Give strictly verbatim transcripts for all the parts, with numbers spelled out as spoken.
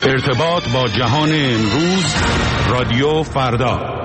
ارتباط با جهان امروز، رادیو فردا.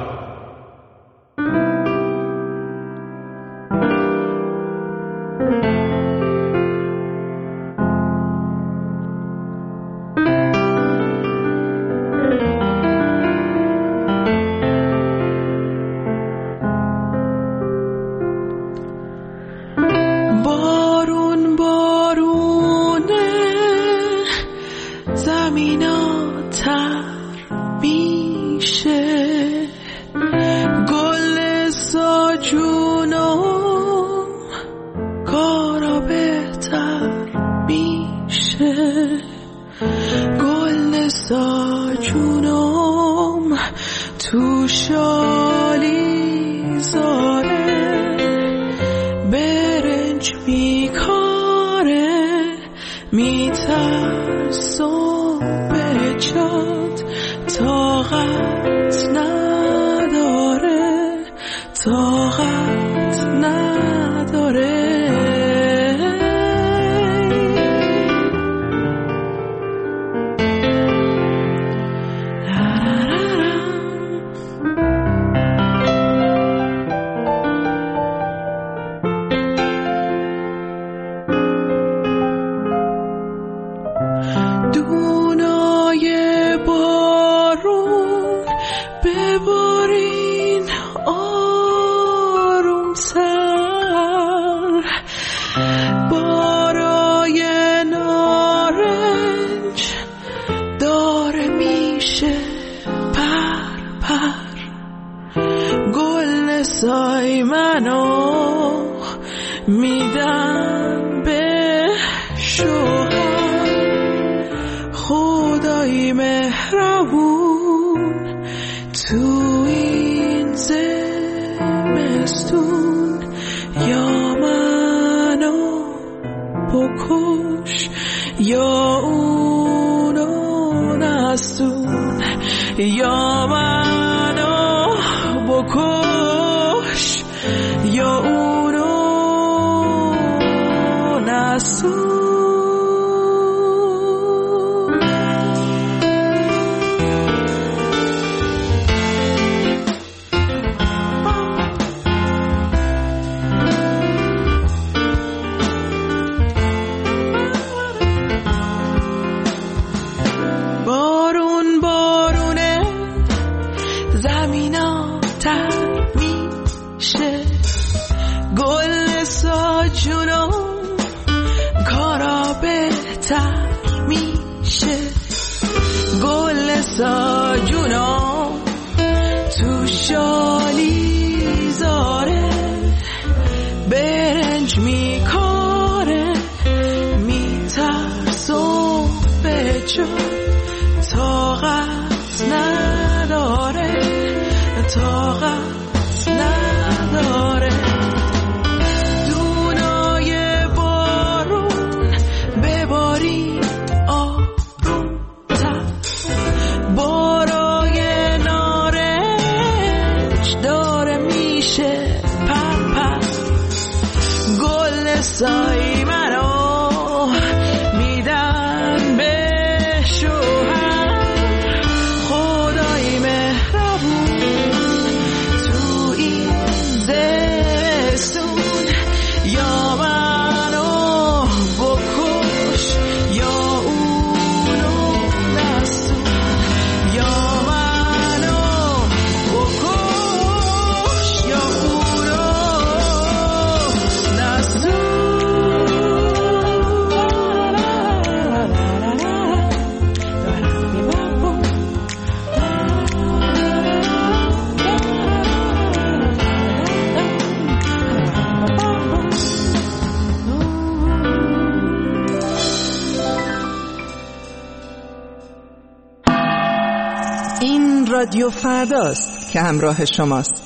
رادیو فرداست که همراه شماست.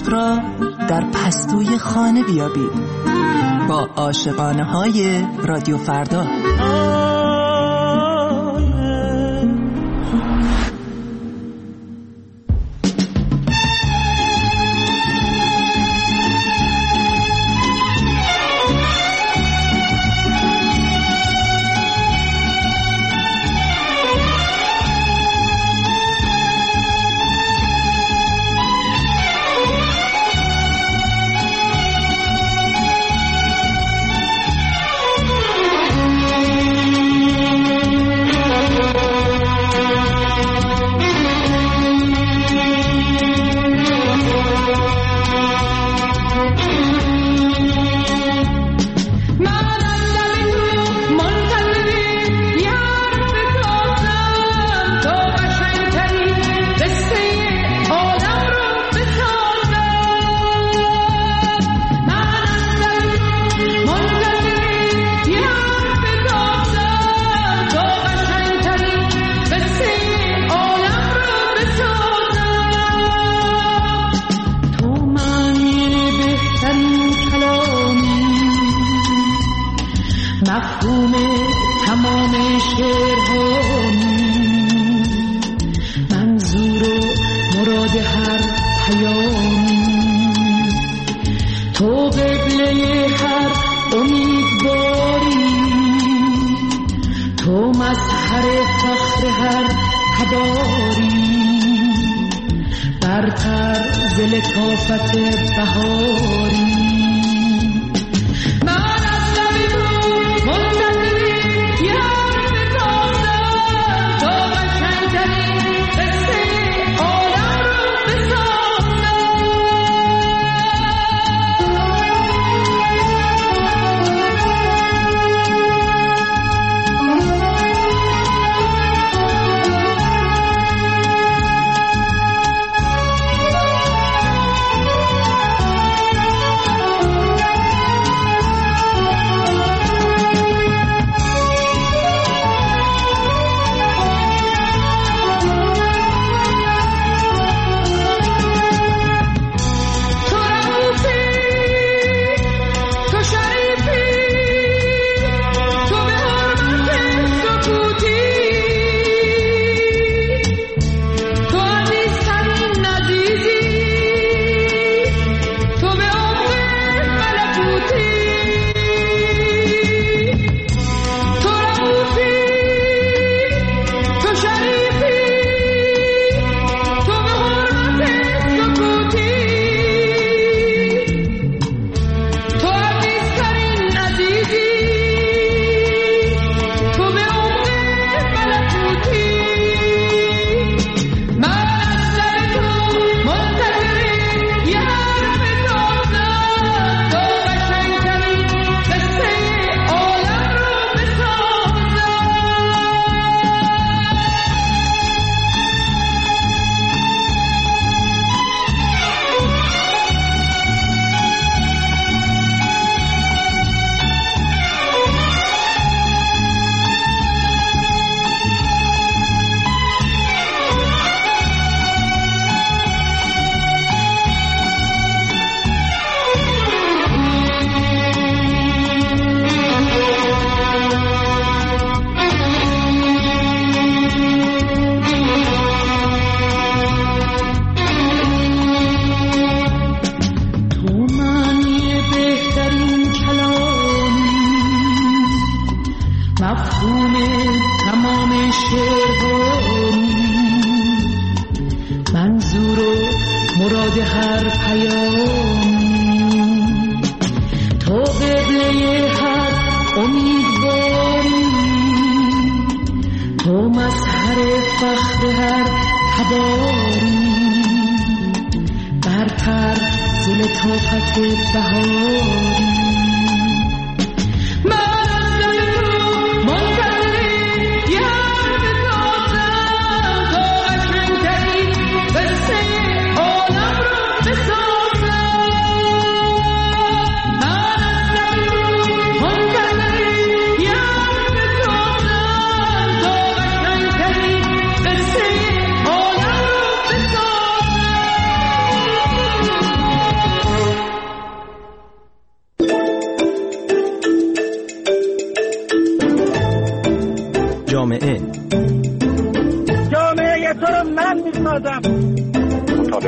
خود را در پستوی خانه بیابید با عاشقانه های رادیو فردا.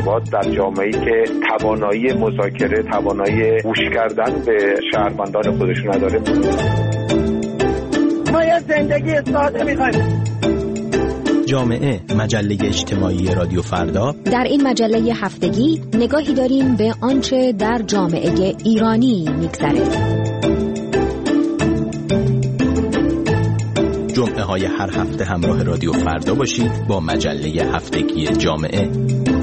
ارتباط در جامعه‌ای که توانایی مذاکره، توانایی گوش کردن به شهروندان خودش نداره. ما یه زندگی ساده می‌خوایم. جامعه، مجله اجتماعی رادیو فردا. در این مجله هفتگی نگاهی داریم به آنچه در جامعه ایرانی می‌گذره. جمعه های هر هفته همراه رادیو فردا باشید با مجله هفتگی جامعه.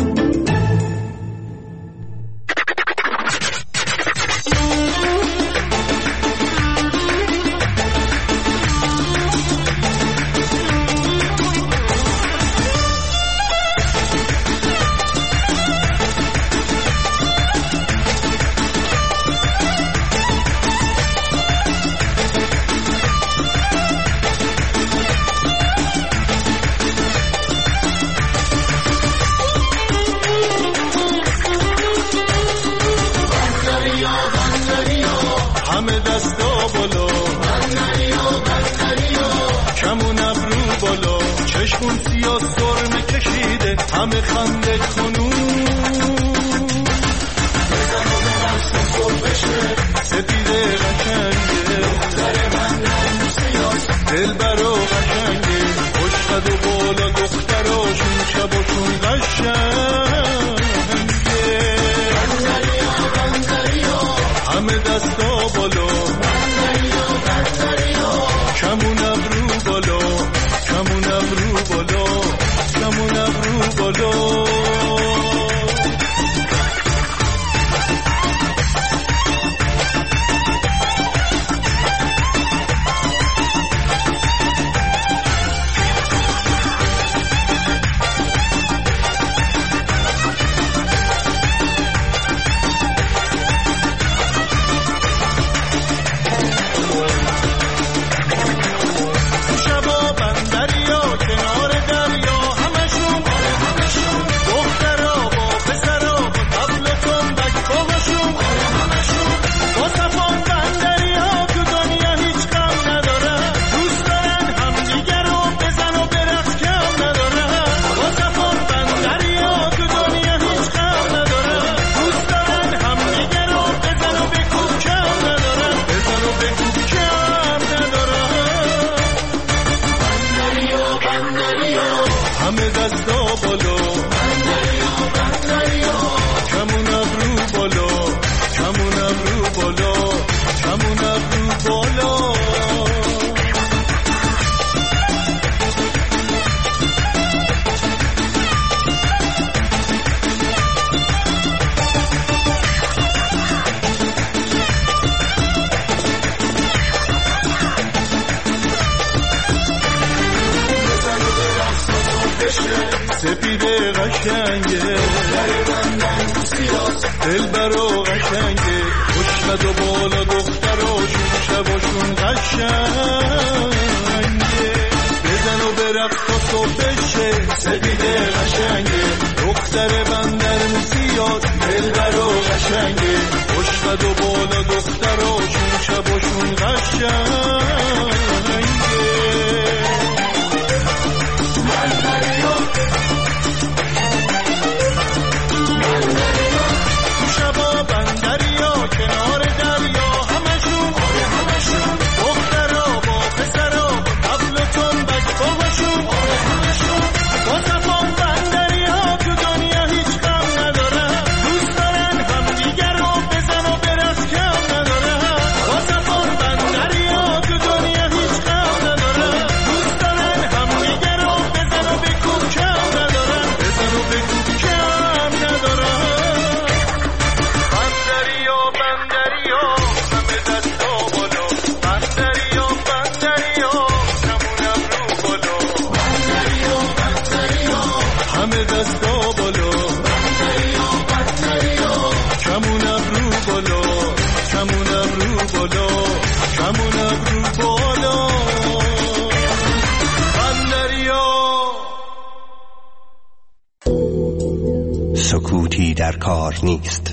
سکوتی در کار نیست.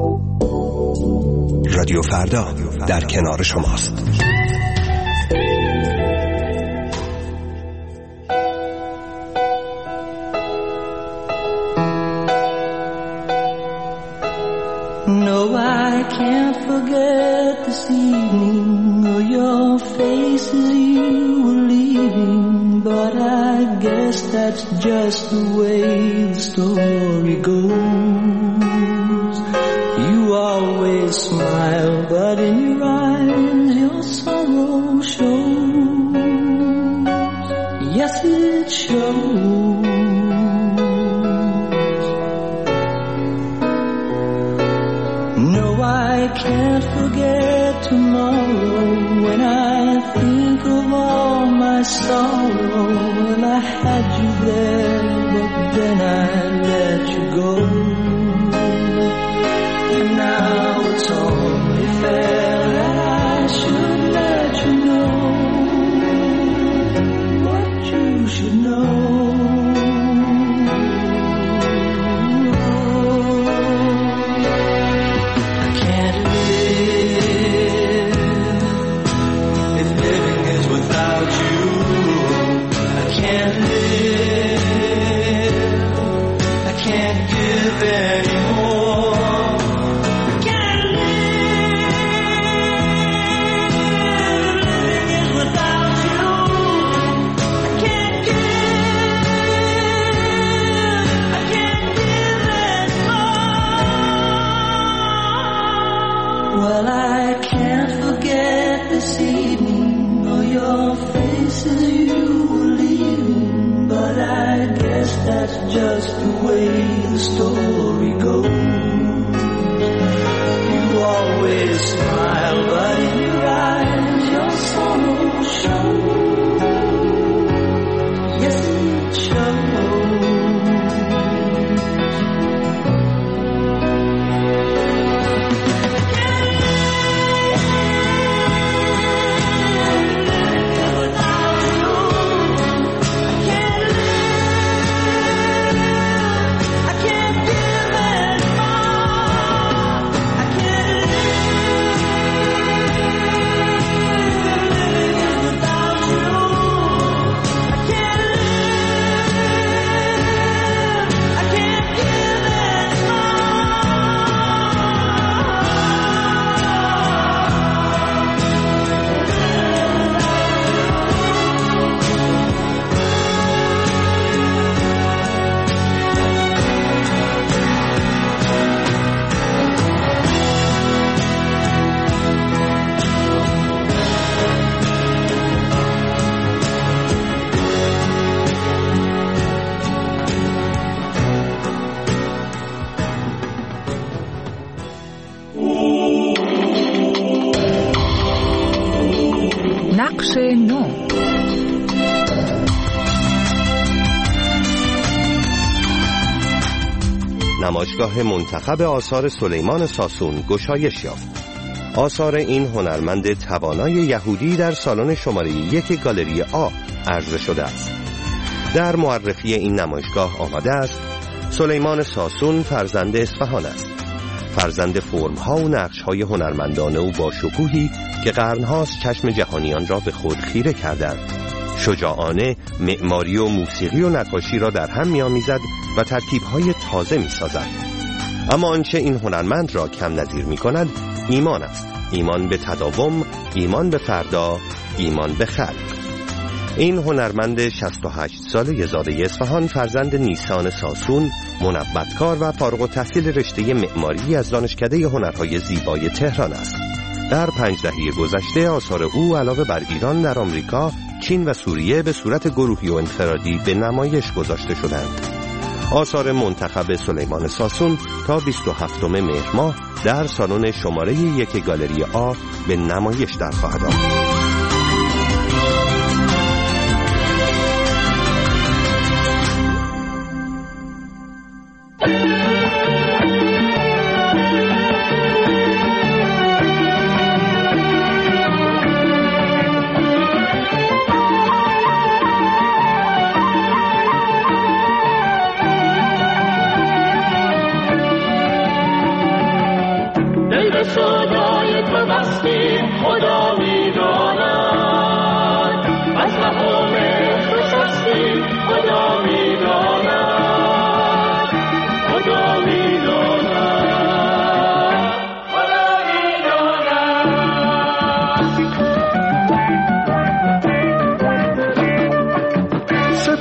رادیو فردا در کنار شماست. No, I can't forget this evening or your face as you were leaving, but I guess that's just the way the story goes. You always smile, but in your eyes your sorrow shows. Yes, it shows. No, I can't forget tomorrow when I think of all my sorrow. Well, I had you there, but then I let you go. And now it's only fair that I should let you know what you should know. That's just the way the story goes. You always smile, but in your eyes your sorrow shows. Yes, it shows. نقش نو. نمایشگاه منتخب آثار سلیمان ساسون گشایش یافت. آثار این هنرمند توانای یهودی در سالن شماره یک گالری آ عرضه شده است. در معرفی این نمایشگاه آمده است سلیمان ساسون فرزند اصفهان است. فرزند فرم‌ها و نقش‌های هنرمندانه او با شکوهی که قرن‌هاست چشم جهانیان را به خود خیره کردند. شجاعانه معماری و موسیقی و نقاشی را در هم می‌آمیزد و ترکیب‌های تازه می‌سازد. اما آنچه این هنرمند را کم نظیر می‌کند ایمان است. ایمان به تداوم، ایمان به فردا، ایمان به خلق. این هنرمند شصت و هشت ساله زاده اصفهان فرزند نیسان ساسون، منبتکار و فارغ التحصیل رشته معماری از دانشکده هنرهای زیبای تهران است. در پنج دهه گذشته آثار او علاوه بر ایران در آمریکا، چین و سوریه به صورت گروهی و انفرادی به نمایش گذاشته شدند. آثار منتخب سلیمان ساسون تا بیست و هفتم مهر ماه در سالن شماره یک گالری آ به نمایش در خواهد آمد.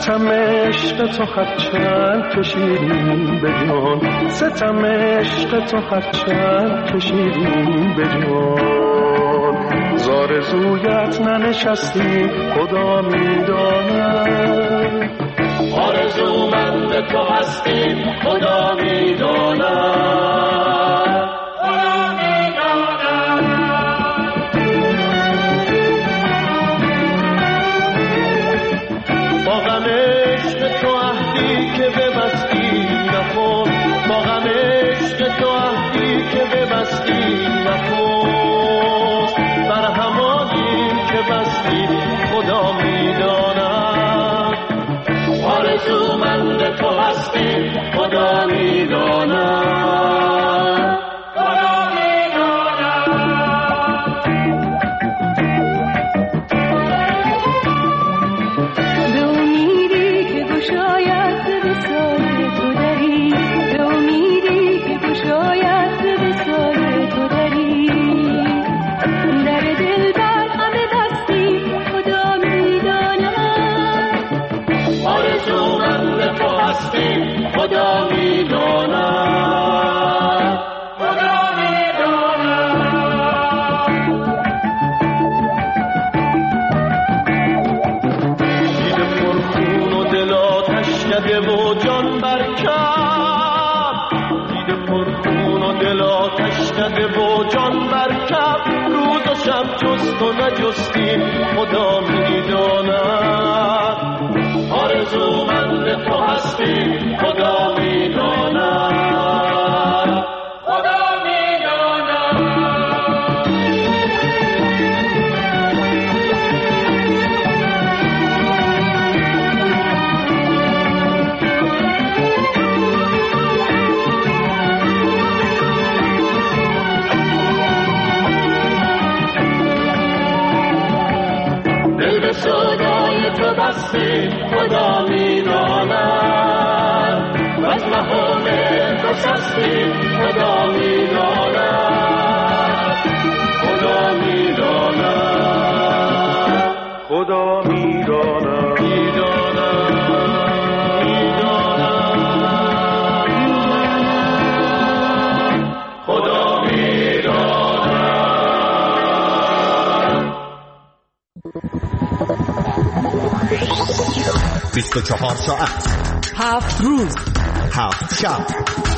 ستم عشق تو هرچند کشیدیم به جان، ستم عشق تو هرچند کشیدیم به جان، زارزویت ننشستی خدا میداند، آرزومند تو هستی خدا میداند، خدا میداند. با غم عشق تو عهدی که ببستی نکن، با غم عشق تو عهدی که ببستی نکن، بر همانی که بستی خدا میداند، آرزومند تو هستی خدا میداند، خدا میداند. به امیدی که گشاید به سایه تو دری، به امیدی که گشاید به سایه تو دری، در دل بر همه دستی خدا میداند، آرزومند تو هستی خدا میداند، خدا میداند. دیده پرخون و دل آتش نده و جان برکب، دیده پرخون و دل آتش نده و جان برکب، روز و شب جست و نجستی خدا میداند، آرزومند تو هستی خدا میداند، خدا میداند. دل به سودای تو بستی خدا میداند، و از مهام تو سستی خدا میداند، خدا میداند، خدا میداند، میداند، میداند، خدا میداند. بیست و چهار ساعت، هفت روز، هفت شب،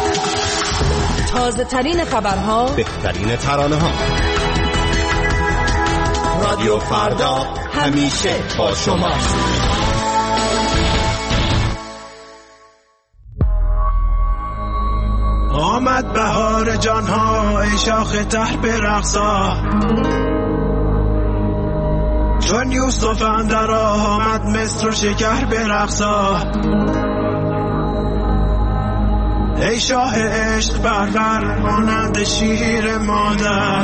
تازه ترین خبرها، بهترین ترانه ها. رادیو فردا همیشه با شماست. آمد بهار جانها ای شاخ تر برقصا، چون یوسف اندر آمد مصر و شکر برقصا، ای شاه عشق پرور مانند شیر مادر،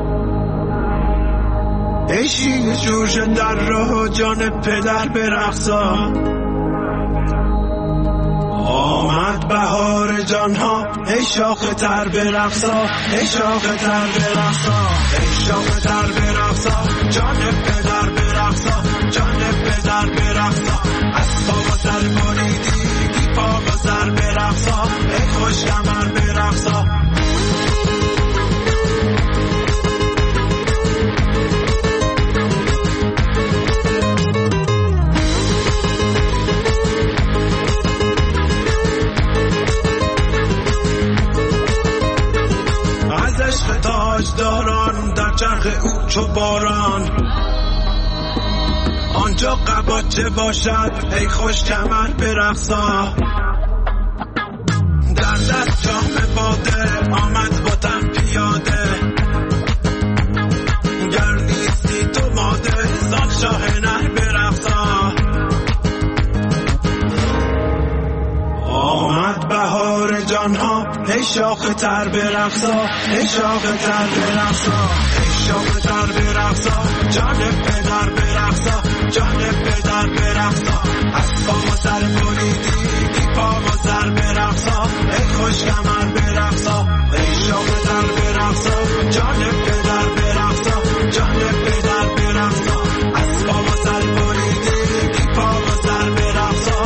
ای شیر جوش در راه جان پدر برقصا. آمد بهار جانها ای شاخ تر برقصا، ای شاخ تر برقصا، ای شاخ تر برقصا، جان پدر برقصا، جان پدر برقصا. از پا و سر بریدی بی پا و سر برقصا، ای خوش کمر برقصا. تاجداران در چرخ او چو باران، آنجا قباچه باشد ای خوش کمر برقصا. در دست جام باده آمد با تن پیاده، گر نیستی تو ماده زان شاه نر برقصا. آمد بهار جانها ای شاخ تر برقصا، ای شاخ تر برقصا، ای شاخ تر برقصا، جان پدر برقصا، جان پدر برقصا. از پا و سر بریدی بی پا و سر برقصا، ای خوش کمر برقصا، ای شاخ تر برقصا، جان پدر برقصا، جان پدر برقصا. از پا و سر بریدی بی پا و سر برقصا،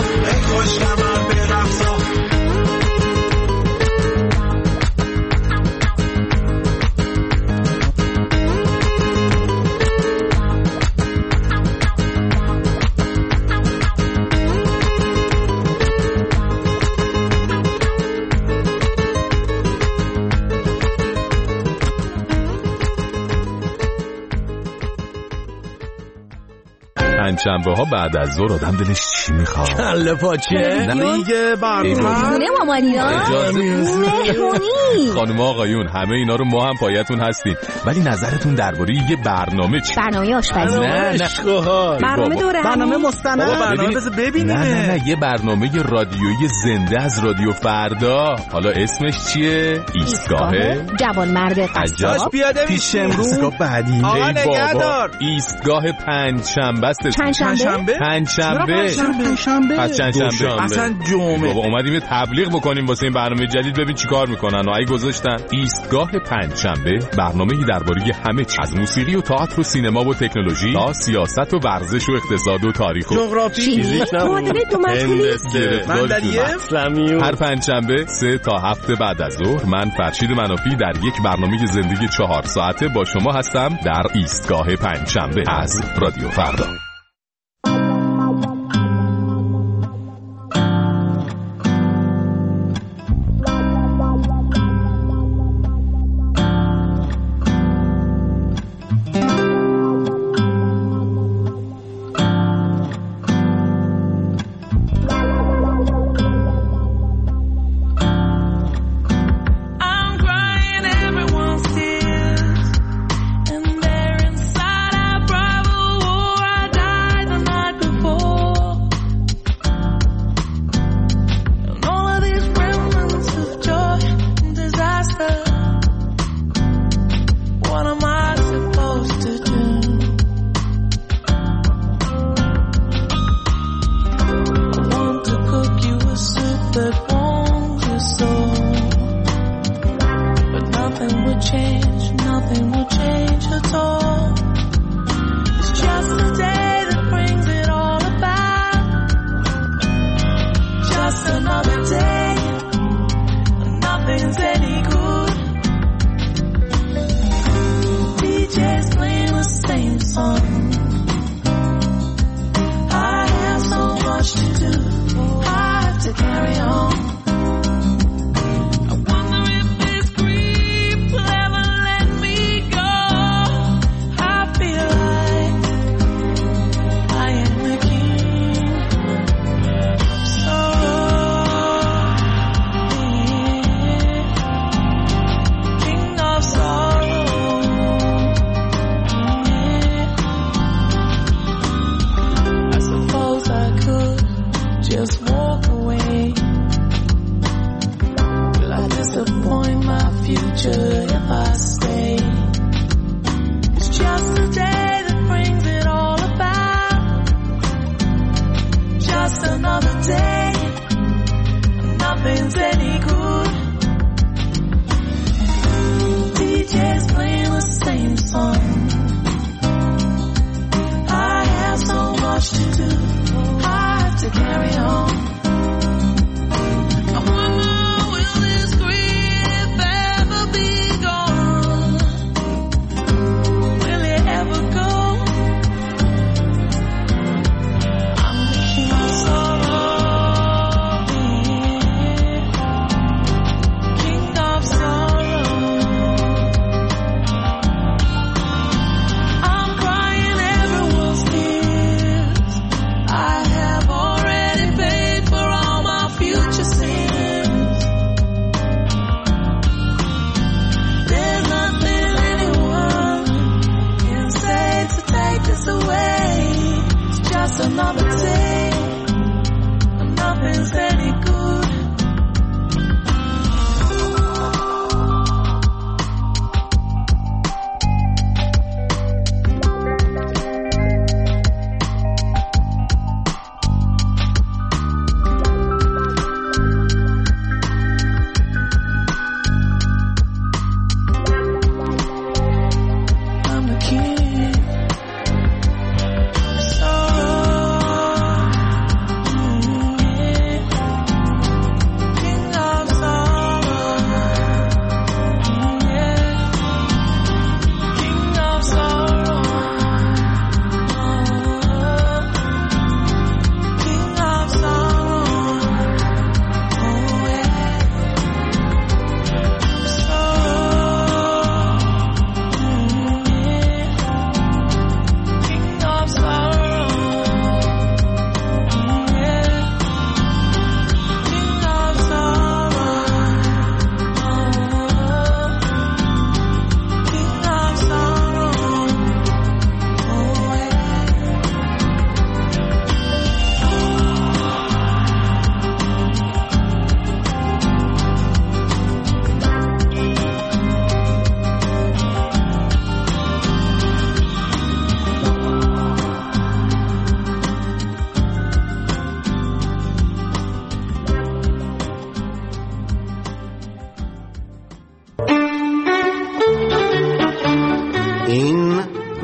پنجشنبه ها بعد از ظهر آدم دلش چی میخواد؟ کله پاچه دیگه برنامه خونه مامانینا مهمونی. خانم آقایون همه اینا رو ما هم پایتون هستیم، ولی نظرتون درباره یه برنامه چی؟ برنامه آشپزی. نه نه برنامه دوره برنامه مستند. برنامه بذار ببینیم. نه نه نه یه برنامه رادیویی زنده از رادیو فردا. حالا اسمش چیه؟ ایستگاه جوانمرد قصاب. پیاده میشه امروز بعدی. آقا نگهدار. ایستگاه پنجشنبه است. پنجشنبه؟ پنجشنبه. پنجشنبه. پس چندشنبه. اصلا جمعه. بابا اومدیم یه تبلیغ بکنیم واسه این برنامه جدید، ببین چیکار میکنن. آی گذاشتن ایستگاه پنجشنبه، برنامه‌ای درباره همه چیز، از موسیقی و تئاتر و سینما و تکنولوژی تا سیاست و ورزش و اقتصاد و تاریخ و جغرافی، فیزیک، معادله دو مطلوبی، مندلیه، هر پنجشنبه سه تا هفت بعد از ظهر من فرشید منافی در یک برنامه زندگی چهار ساعته با شما هستم در ایستگاه پنجشنبه از رادیو فردا.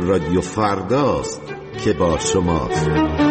رادیو فرداست که با شماست.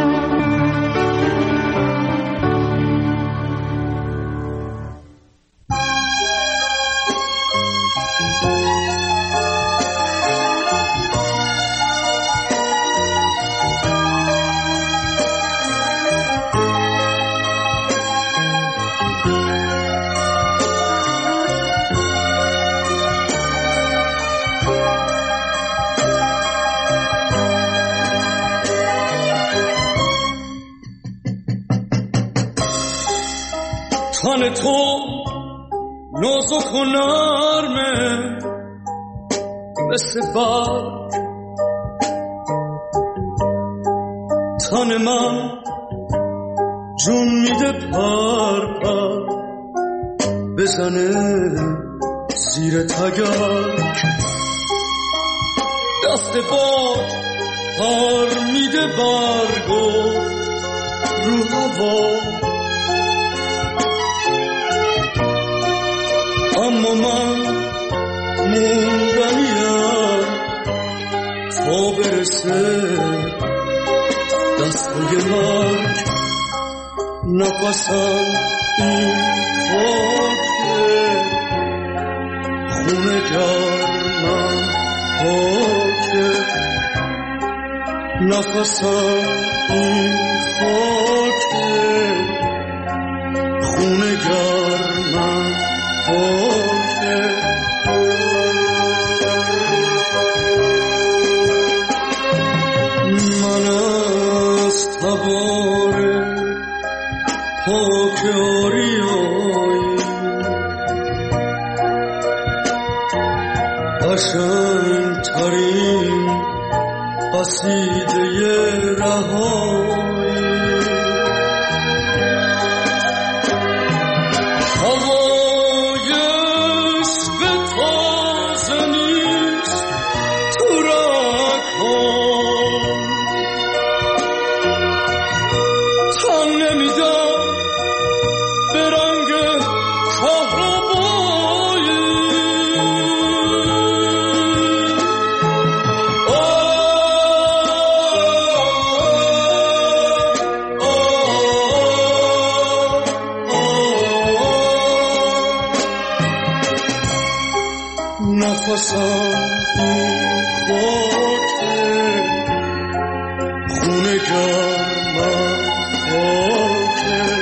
تن تو نازک و نرمه مثل برگ، تن من جون میده پر پر بزنه زیر تگرگ، دست باد پر میده برگو رو هوا، اما من موندنیم تا برسه دستای مرگ، نفسم این خاکه خونه گرمم خاکه، نفسم این خاکه خونه گرمم خاکه. من از تبار پاک آریایی قشنگ ترین قصیده رهایی، نفسم این خاکه خونه گرمم خاکه،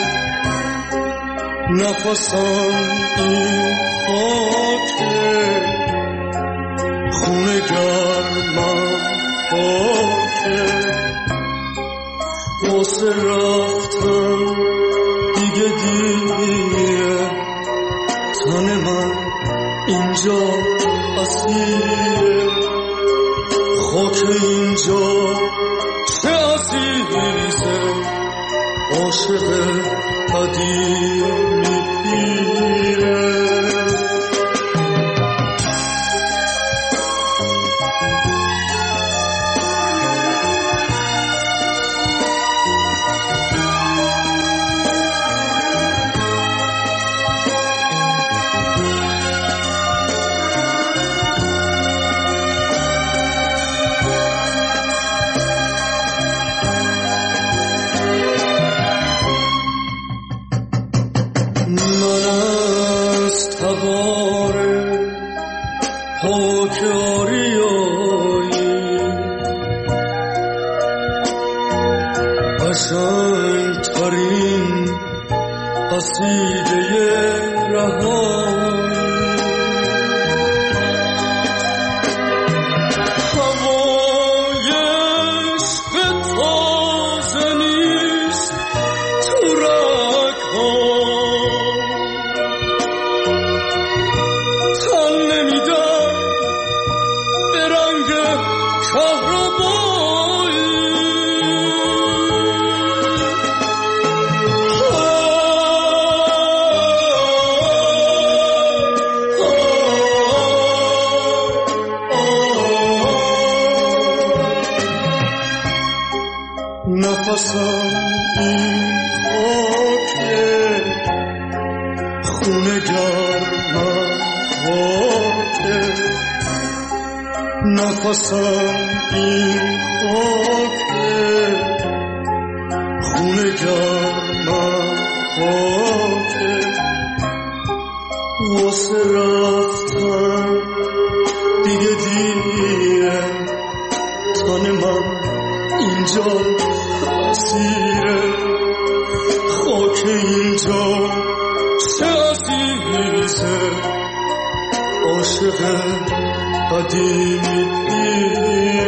نفسم این خاکه خونه گرمم خاکه، واسه رفتم دیگه دیگه تن من اینجا اسیره، خاک اینجا چه عزیزه عاشق قدیمی پیره. نفسم این خاکه خونه گرمم خاکه نفسم این خاکه خونه گرمم خاکه واسه رفتن دیگه دیره تن من اینجا اسیره خاک اینجا چه عزیزه عاشق قدیمیه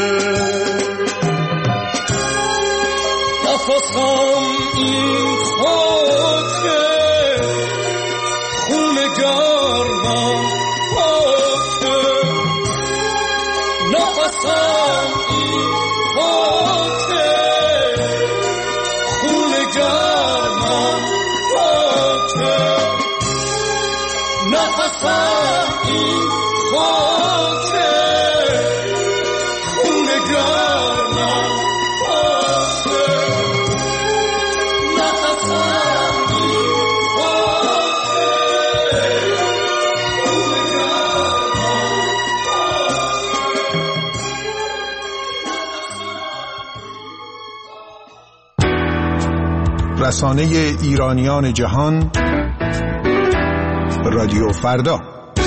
نفسم این خاکه خون گرمم خاکه نفسم این خاکه خون گرمم خاکه نفسم این خاکه خون گرمم خاکه نفسم این خاکه خون گرمم. رسانه ایرانیان جهان، رادیو فردا.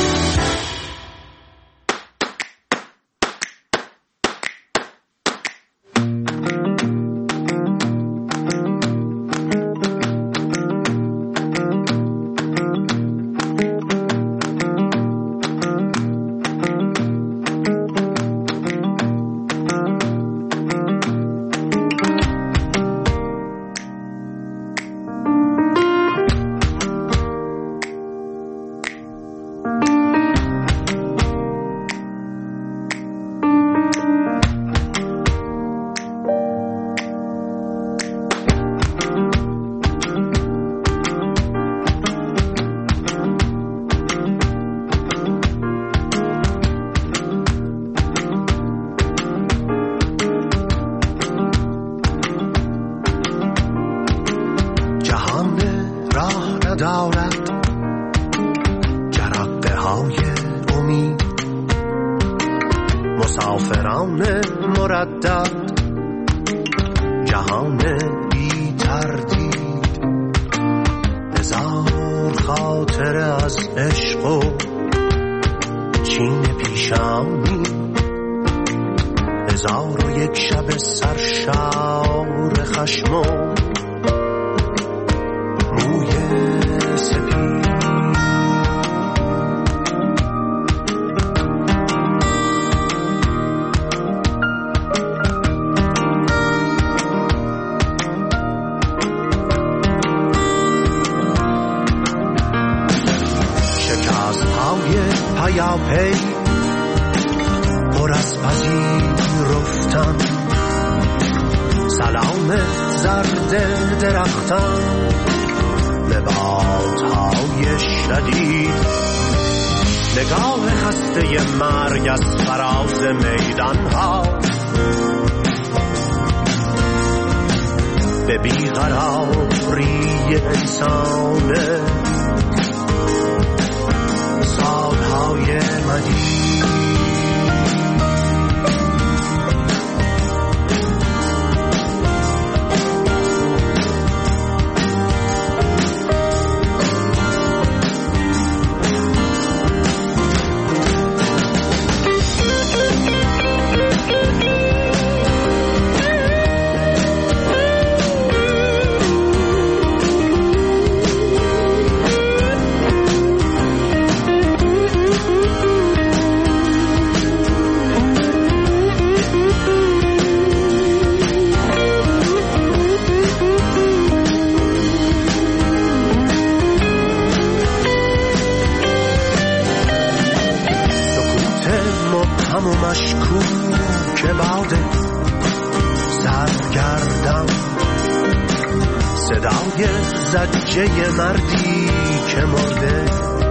زجه مردی که مرده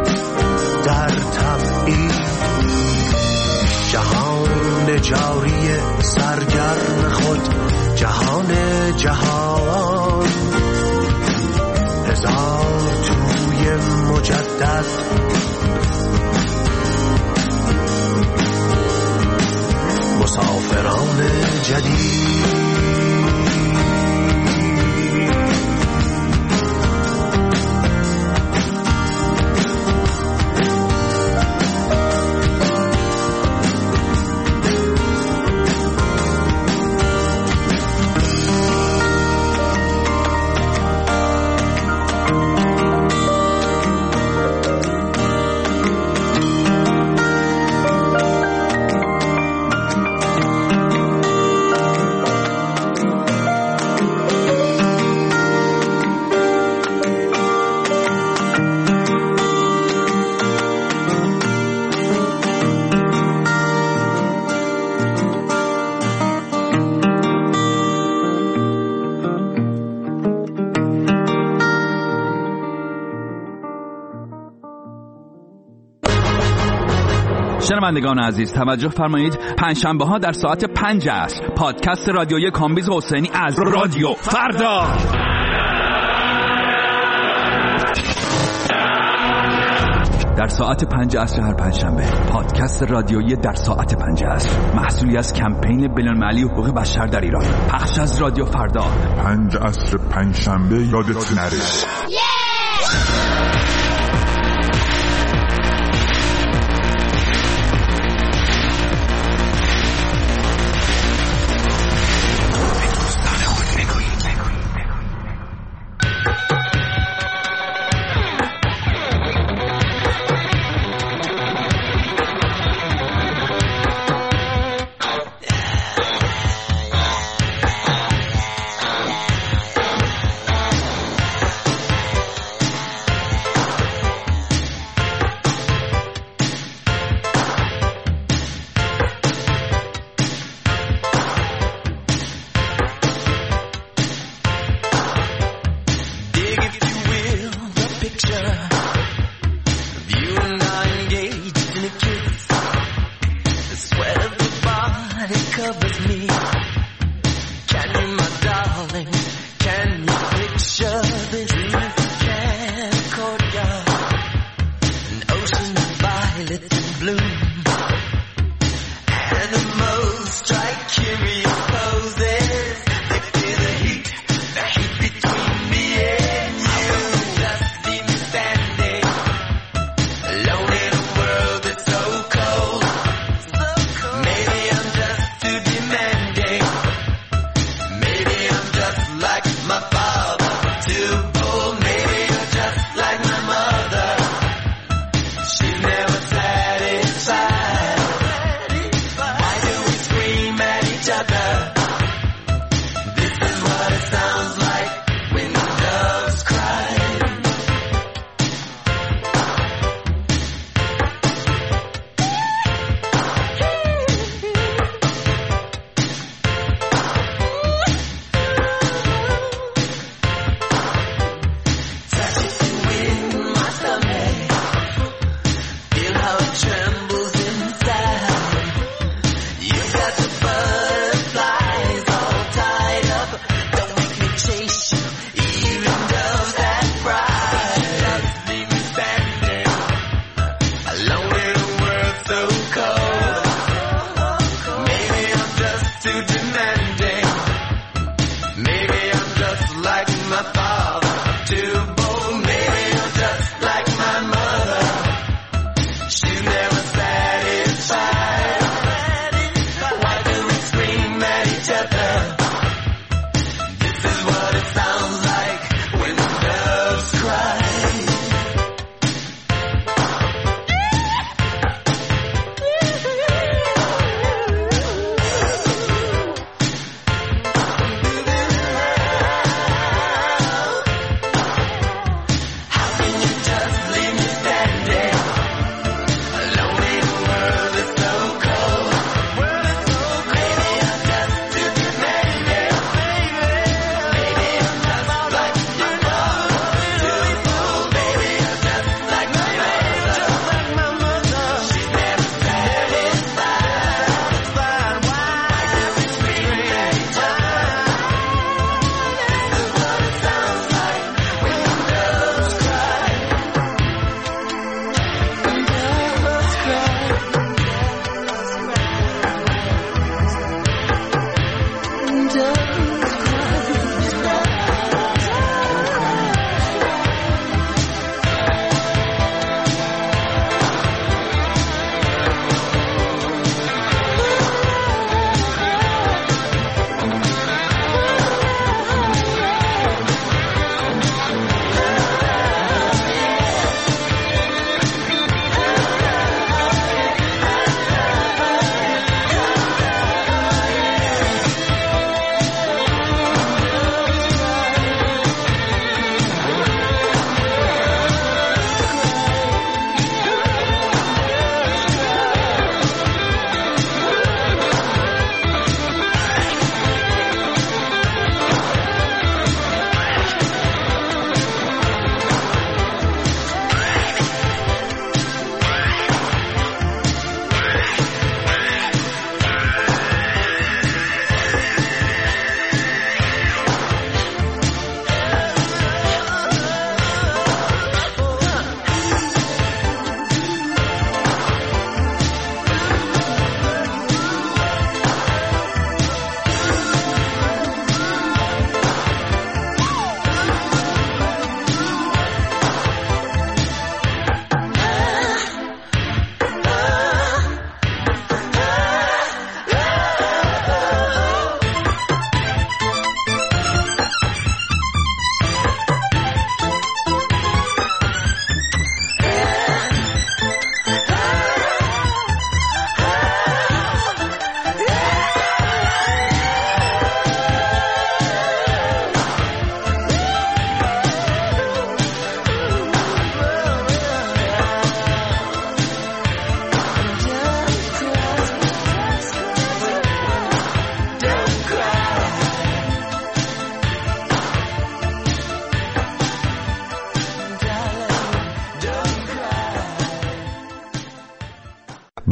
در تبعید، جهان جاری سرگرم خود، جهان جهان هزار توی مجدد کافران جدید. شنوندگان عزیز توجه فرمایید، پنجشنبه ها در ساعت پنج عصر پادکست رادیویی کامبیز حسینی از رادیو فردا. در ساعت پنج عصر هر پنجشنبه پادکست رادیویی در ساعت پنج عصر، محصولی از کمپین بین‌المللی حقوق بشر در ایران، پخش از رادیو فردا. پنج عصر پنجشنبه یادت نره.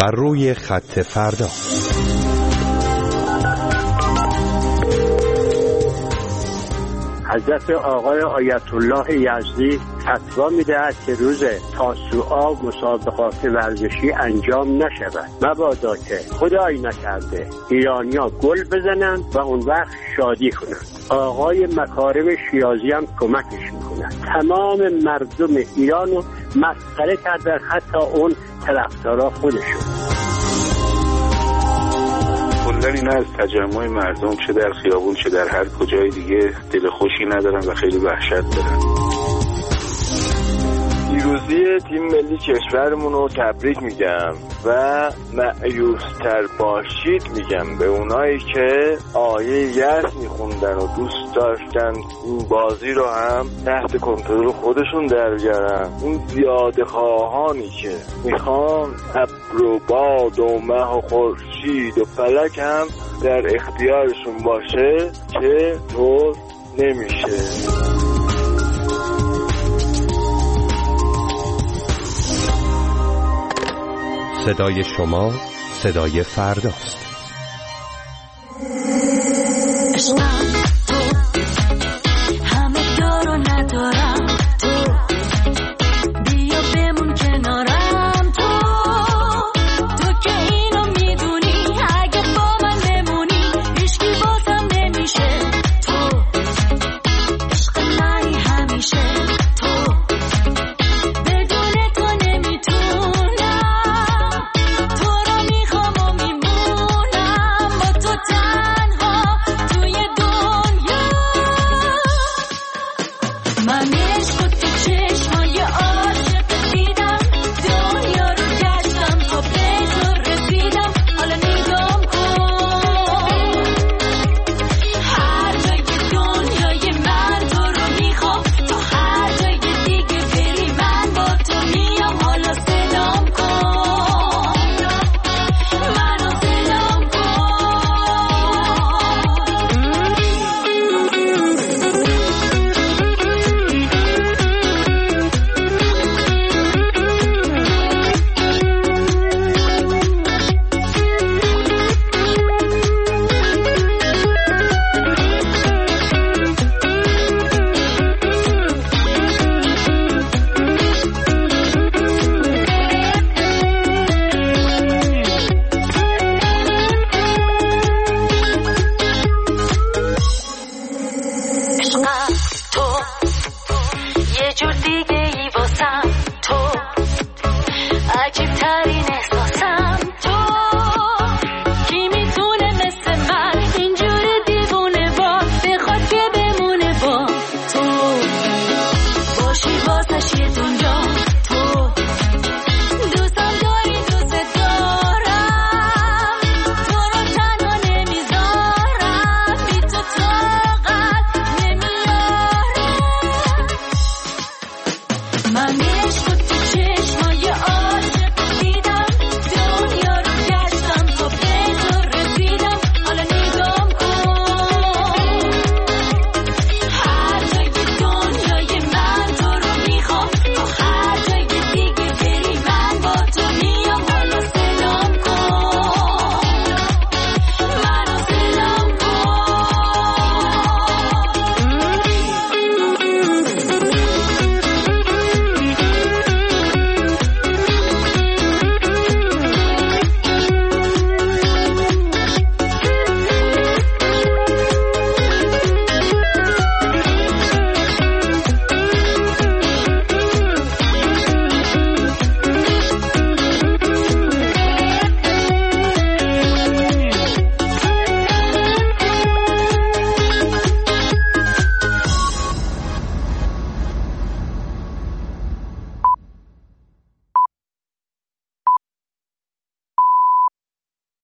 بر روی خط فردا. حضرت آقای آیت الله یزدی فتوا می‌دهد که روز تاسوعا مسابقات ورزشی انجام نشود، مبادا که خدای نکرده ایرانی‌ها گل بزنند و اون وقت شادی کنند. آقای مکارم شیرازی هم کمکش میکنند. تمام مردم ایران رو مسخره کردن، حتی اون طرفدارا خودشون. کلا اینا از تجمع مردم چه در خیابون چه در هر کجای دیگه دل خوشی ندارن و خیلی وحشت دارن. پیروزی تیم ملی کشورمون رو تبریک میگم و مأیوس‌تر باشید میگم به اونایی که آیه یأس میخوندن و دوست داشتن این بازی رو هم تحت کنترل خودشون در بیارن. اون زیاده خواهانی که میخوان ابر و باد و مه و خورشید و فلک هم در اختیارشون باشه که طور نمیشه. صدای شما صدای فرداست.